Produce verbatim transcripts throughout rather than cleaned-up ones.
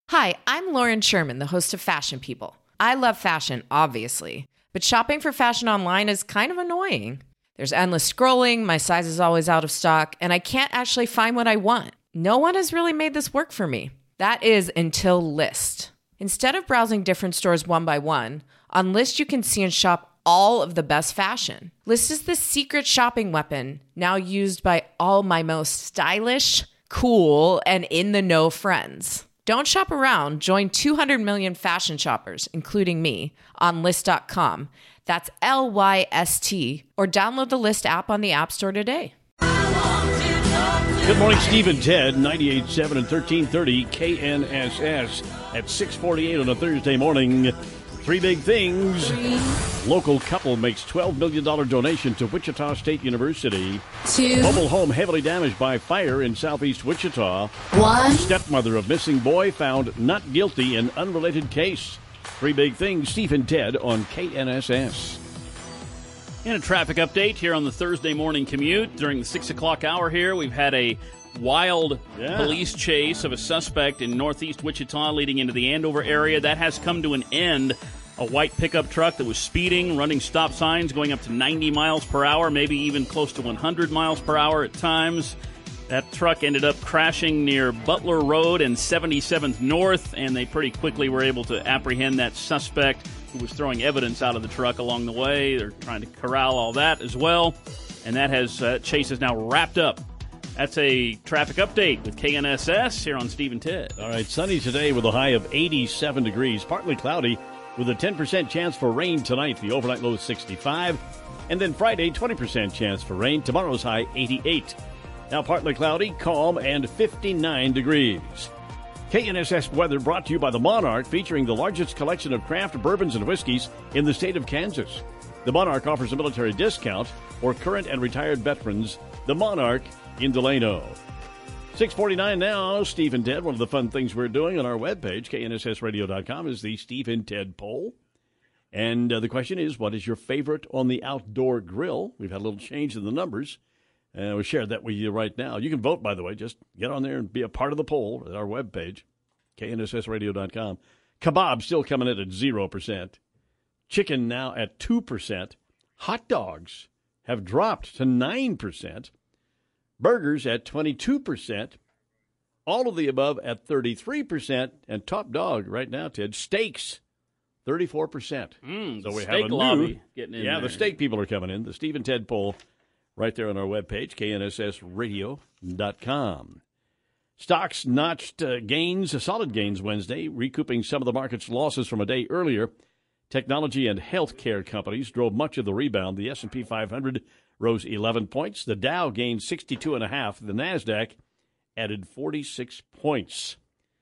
Hi, I'm Lauren Sherman, the host of Fashion People. I love fashion, obviously, but shopping for fashion online is kind of annoying. There's endless scrolling, my size is always out of stock, and I can't actually find what I want. No one has really made this work for me. That is until Lyst. Instead of browsing different stores one by one, on Lyst you can see and shop all of the best fashion. Lyst is the secret shopping weapon, now used by all my most stylish, cool, and in-the-know friends. Don't shop around. Join two hundred million fashion shoppers, including me, on Lyst dot com. That's L Y S T. Or download the Lyst app on the App Store today. Good morning, Steve and Ted, ninety-eight point seven and thirteen thirty K N S S at six forty-eight on a Thursday morning. Three big things. Local couple makes twelve million dollars donation to Wichita State University. Two. Mobile home heavily damaged by fire in southeast Wichita. One. Stepmother of missing boy found not guilty in unrelated case. Three big things. Steve and Ted on K N S S. And a traffic update here on the Thursday morning commute. During the six o'clock hour here, we've had a wild Yeah. police chase of a suspect in northeast Wichita leading into the Andover area. That has come to an end. A white pickup truck that was speeding, running stop signs, going up to ninety miles per hour, maybe even close to one hundred miles per hour at times. That truck ended up crashing near Butler Road and seventy-seventh North, and they pretty quickly were able to apprehend that suspect who was throwing evidence out of the truck along the way. They're trying to corral all that as well, and that has uh, chase is now wrapped up. That's a traffic update with K N S S here on Steve and Ted. All right, sunny today with a high of eighty-seven degrees, partly cloudy with a ten percent chance for rain tonight. The overnight low is sixty-five. And then Friday, twenty percent chance for rain. Tomorrow's high, eighty-eight. Now partly cloudy, calm, and fifty-nine degrees. K N S S weather brought to you by the Monarch, featuring the largest collection of craft bourbons and whiskeys in the state of Kansas. The Monarch offers a military discount for current and retired veterans. The Monarch in Delano. six forty-nine now. Steve and Ted. One of the fun things we're doing on our webpage, K N S S radio dot com, is the Steve and Ted poll. And uh, the question is, what is your favorite on the outdoor grill? We've had a little change in the numbers. And uh, we'll share that with you right now. You can vote, by the way. Just get on there and be a part of the poll at our webpage, K N S S radio dot com. Kebab still coming in at zero percent. Chicken now at two percent. Hot dogs have dropped to nine percent. Burgers at twenty-two percent. All of the above at thirty-three percent. And top dog right now, Ted, steaks, thirty-four percent. Mm, so we steak have a lobby new, getting in Yeah, there. the steak people are coming in. The Steve and Ted poll right there on our webpage, K N S S radio dot com. Stocks notched uh, gains, solid gains Wednesday, recouping some of the market's losses from a day earlier. Technology and healthcare companies drove much of the rebound. The S and P five hundred rose eleven points. The Dow gained sixty-two and a half. The NASDAQ added forty-six points.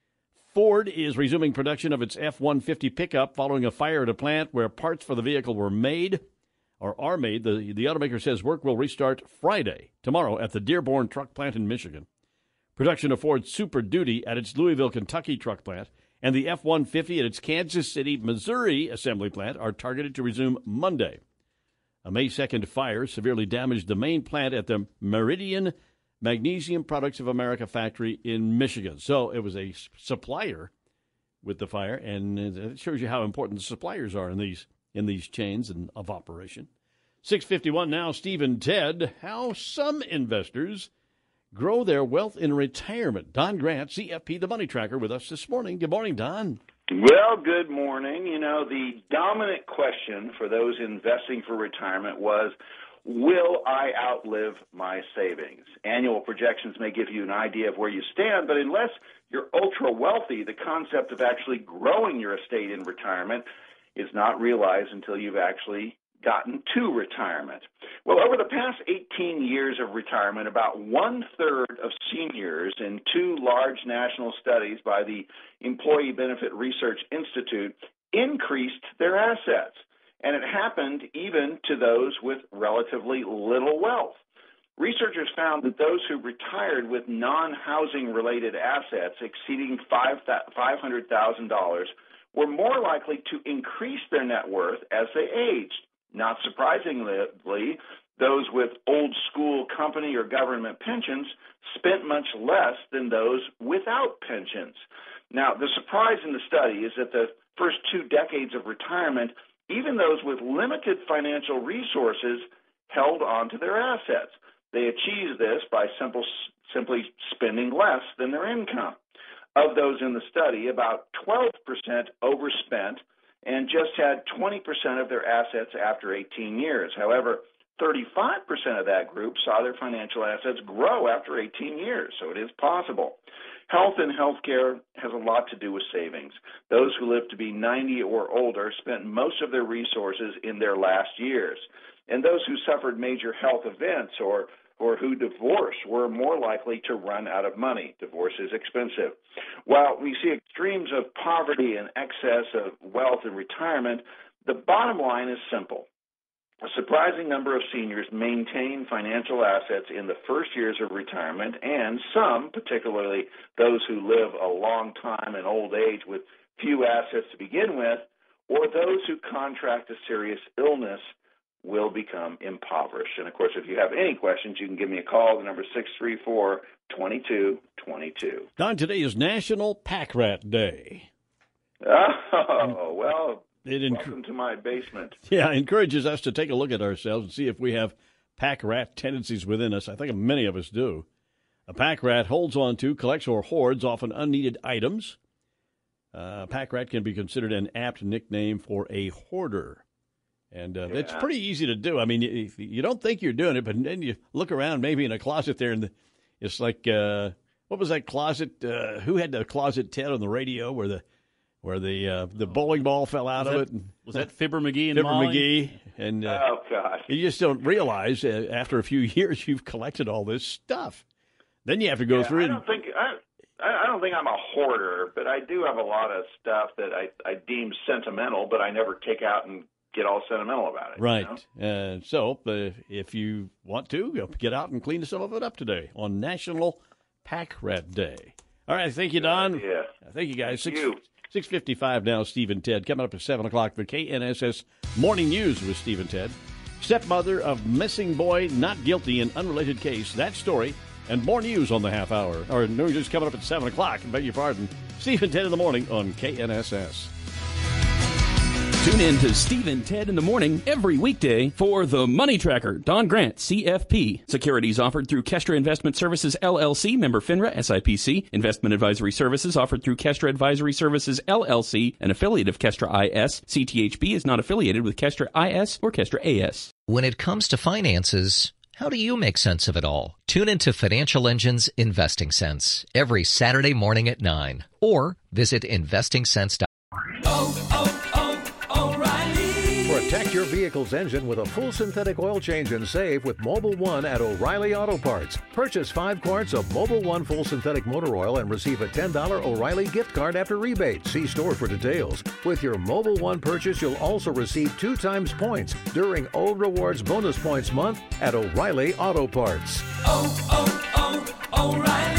Ford is resuming production of its F one fifty pickup following a fire at a plant where parts for the vehicle were made or are made. The, the automaker says work will restart Friday, tomorrow, at the Dearborn truck plant in Michigan. Production of Ford Super Duty at its Louisville, Kentucky truck plant and the F one fifty at its Kansas City, Missouri assembly plant are targeted to resume Monday. A May second fire severely damaged the main plant at the Meridian Magnesium Products of America factory in Michigan. So it was a supplier with the fire, and it shows you how important the suppliers are in these in these chains and of operation. six fifty-one now, Steve and Ted. How some investors grow their wealth in retirement. Don Grant, C F P, the Money Tracker, with us this morning. Good morning, Don. Well, good morning. You know, the dominant question for those investing for retirement was, will I outlive my savings? Annual projections may give you an idea of where you stand, but unless you're ultra wealthy, the concept of actually growing your estate in retirement is not realized until you've actually gotten to retirement. Well, over the past eighteen years of retirement, about one-third of seniors in two large national studies by the Employee Benefit Research Institute increased their assets. And it happened even to those with relatively little wealth. Researchers found that those who retired with non-housing related assets exceeding five hundred thousand dollars were more likely to increase their net worth as they aged. Not surprisingly, those with old school company or government pensions spent much less than those without pensions. Now, the surprise in the study is that the first two decades of retirement, even those with limited financial resources held on to their assets. They achieved this by simple, simply spending less than their income. Of those in the study, about twelve percent overspent and just had twenty percent of their assets after eighteen years. However, thirty-five percent of that group saw their financial assets grow after eighteen years, so it is possible. Health and healthcare has a lot to do with savings. Those who live to be ninety or older spent most of their resources in their last years. And those who suffered major health events or or who divorced were more likely to run out of money. Divorce is expensive. While we see extremes of poverty and excess of wealth in retirement, the bottom line is simple. A surprising number of seniors maintain financial assets in the first years of retirement, and some, particularly those who live a long time in old age with few assets to begin with, or those who contract a serious illness, will become impoverished. And, of course, if you have any questions, you can give me a call. The number is six three four, two two two two. Don, today is National Pack Rat Day. Oh, well, it enc- welcome to my basement. Yeah, it encourages us to take a look at ourselves and see if we have pack rat tendencies within us. I think many of us do. A pack rat holds on to, collects, or hoards often unneeded items. Uh, a pack rat can be considered an apt nickname for a hoarder. And uh, yeah. It's pretty easy to do. I mean, you, you don't think you're doing it, but then you look around maybe in a closet there, and the, it's like, uh, what was that closet? Uh, who had the closet, Ted, on the radio where the where the uh, the bowling ball fell out was of that, it? And, was that Fibber McGee and Fibber Molly? McGee. And, uh, oh, gosh. You just don't realize uh, after a few years you've collected all this stuff. Then you have to go yeah, through I and don't think I, I don't think I'm a hoarder, but I do have a lot of stuff that I, I deem sentimental, but I never take out and get all sentimental about it. Right. You know? uh, so uh, if you want to, get out and clean some of it up today on National Pack Rat Day. All right. Thank you, Don. Yeah. Thank you, guys. Thank Six, you. six fifty-five now, Steve and Ted. Coming up at seven o'clock, the K N S S Morning News with Steve and Ted. Stepmother of missing boy not guilty in unrelated case. That story and more news on the half hour. Or news is coming up at seven o'clock. I beg your pardon. Steve and Ted in the morning on K N S S. Tune in to Steve and Ted in the morning every weekday for The Money Tracker. Don Grant, C F P. Securities offered through Kestra Investment Services, L L C, member FINRA, S I P C. Investment advisory services offered through Kestra Advisory Services, L L C, an affiliate of Kestra I S. C T H B is not affiliated with Kestra I S or Kestra A S. When it comes to finances, how do you make sense of it all? Tune into Financial Engine's Investing Sense every Saturday morning at nine. Or visit investing sense dot com. Oh, oh, oh, O'Reilly. Protect your vehicle's engine with a full synthetic oil change and save with Mobil one at O'Reilly Auto Parts. Purchase five quarts of Mobil one full synthetic motor oil and receive a ten dollars O'Reilly gift card after rebate. See store for details. With your Mobil one purchase, you'll also receive two times points during O Rewards Bonus Points Month at O'Reilly Auto Parts. Oh, oh, oh, O'Reilly.